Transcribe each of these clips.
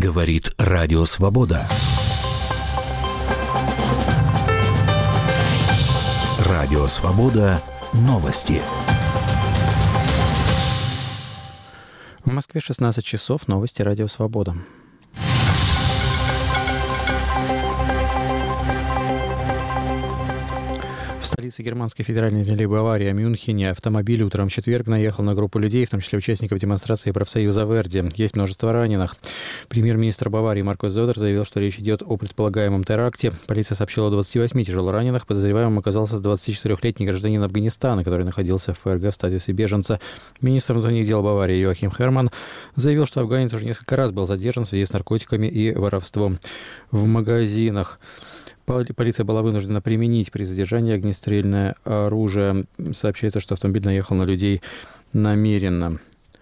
Говорит Радио Свобода. Радио Свобода. Новости. В Москве 16 часов. Новости Радио Свобода. В столице германской федеральной республики Бавария, Мюнхене, автомобиль утром в четверг наехал на группу людей, в том числе участников демонстрации профсоюза Верди. Есть множество раненых. Премьер-министр Баварии Маркус Зёдер заявил, что речь идет о предполагаемом теракте. Полиция сообщила о 28 тяжелораненых. Подозреваемым оказался 24-летний гражданин Афганистана, который находился в ФРГ в статусе беженца. Министр внутренних дел Баварии Йоахим Херман заявил, что афганец уже несколько раз был задержан в связи с наркотиками и воровством в магазинах. Полиция была вынуждена применить при задержании огнестрельное оружие. Сообщается, что автомобиль наехал на людей намеренно.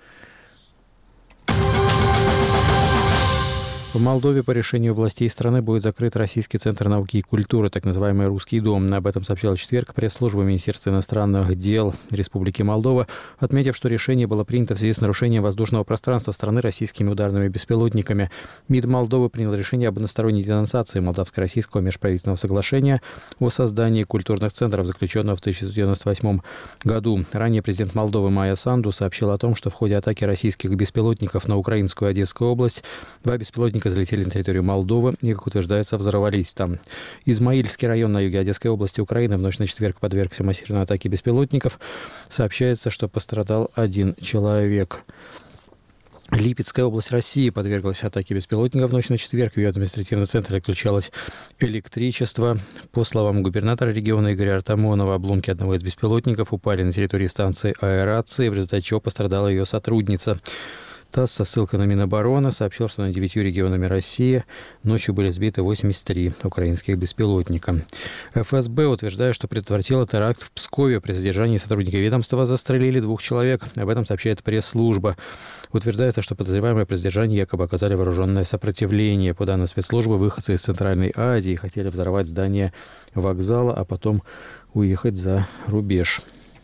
В Молдове по решению властей страны будет закрыт Российский центр науки и культуры, так называемый «Русский дом». Об этом сообщила в четверг пресс-служба Министерства иностранных дел Республики Молдова, отметив, что решение было принято в связи с нарушением воздушного пространства страны российскими ударными беспилотниками. МИД Молдовы принял решение об односторонней денонсации Молдавско-российского межправительственного соглашения о создании культурных центров, заключенного в 1998 году. Ранее президент Молдовы Майя Санду сообщил о том, что в ходе атаки российских беспилотников на украинскую Одесскую область 2 беспилотника залетели на территорию Молдовы и, как утверждается, взорвались там. Измаильский район на юге Одесской области Украины в ночь на четверг подвергся массированной атаке беспилотников. Сообщается, что пострадал 1 человек. Липецкая область России подверглась атаке беспилотников в ночь на четверг. В ее административном центре отключалось электричество. По словам губернатора региона Игоря Артамонова, обломки одного из беспилотников упали на территории станции аэрации, в результате чего пострадала ее сотрудница. ТАСС со ссылкой на Минобороны сообщил, что над 9 регионами России ночью были сбиты 83 украинских беспилотника. ФСБ утверждает, что предотвратила теракт в Пскове. При задержании сотрудники ведомства застрелили 2 человек. Об этом сообщает пресс-служба. Утверждается, что подозреваемые при задержании якобы оказали вооруженное сопротивление. По данным спецслужбы, выходцы из Центральной Азии хотели взорвать здание вокзала, а потом уехать за рубеж.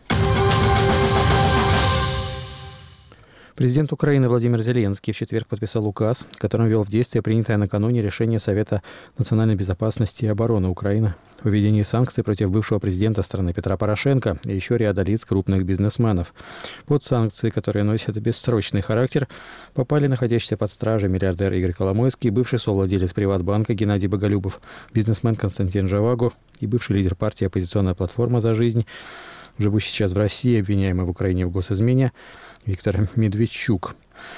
Президент Украины Владимир Зеленский в четверг подписал указ, которым ввел в действие принятое накануне решение Совета национальной безопасности и обороны Украины о введении санкций против бывшего президента страны Петра Порошенко и еще ряда лиц крупных бизнесменов. Под санкции, которые носят бессрочный характер, попали находящийся под стражей миллиардер Игорь Коломойский, бывший совладелец Приватбанка Геннадий Боголюбов, бизнесмен Константин Живаго и бывший лидер партии «Оппозиционная платформа за жизнь», живущий сейчас в России, обвиняемый в Украине в госизмене, Виктор Медведчук.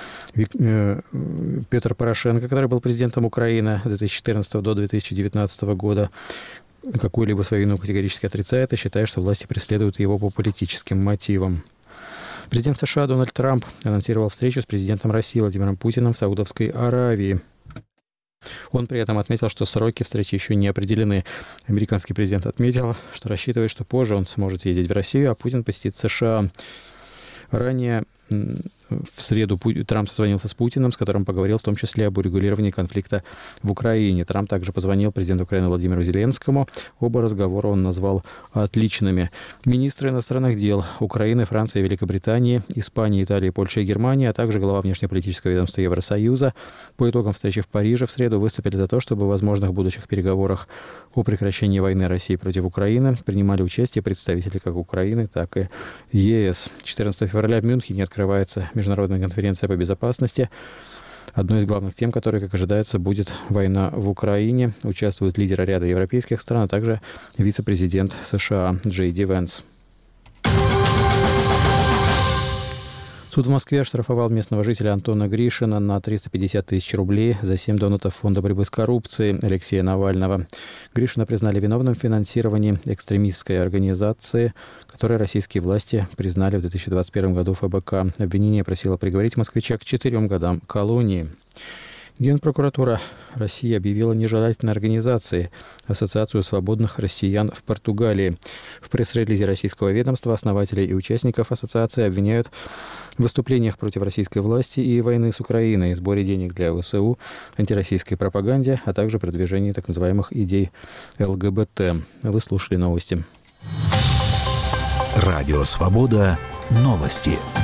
Петр Порошенко, который был президентом Украины с 2014 до 2019 года, какую-либо свою вину категорически отрицает и считает, что власти преследуют его по политическим мотивам. Президент США Дональд Трамп анонсировал встречу с президентом России Владимиром Путиным в Саудовской Аравии. Он при этом отметил, что сроки встречи еще не определены. Американский президент отметил, что рассчитывает, что позже он сможет съездить в Россию, а Путин посетит США. Ранее в среду Трамп созвонился с Путиным, с которым поговорил в том числе об урегулировании конфликта в Украине. Трамп также позвонил президенту Украины Владимиру Зеленскому. Оба разговора он назвал отличными. Министры иностранных дел Украины, Франции, Великобритании, Испании, Италии, Польши и Германии, а также глава внешнеполитического ведомства Евросоюза по итогам встречи в Париже в среду выступили за то, чтобы в возможных будущих переговорах о прекращении войны России против Украины принимали участие представители как Украины, так и ЕС. 14 февраля в Мюнхене открывается Международная конференция по безопасности. Одной из главных тем, которой, как ожидается, будет война в Украине. Участвуют лидеры ряда европейских стран, а также вице-президент США Джей Ди Венс. Суд в Москве оштрафовал местного жителя Антона Гришина на 350 тысяч рублей за 7 донатов фонда борьбы с коррупцией Алексея Навального. Гришина признали виновным в финансировании экстремистской организации, которую российские власти признали в 2021 году ФБК. Обвинение просило приговорить москвича к 4 годам колонии. Генпрокуратура России объявила нежелательной организацией Ассоциацию свободных россиян в Португалии. В пресс-релизе российского ведомства основателей и участников ассоциации обвиняют в выступлениях против российской власти и войны с Украиной, сборе денег для ВСУ, антироссийской пропаганде, а также продвижении так называемых идей ЛГБТ. Вы слушали новости. Радио Свобода. Новости.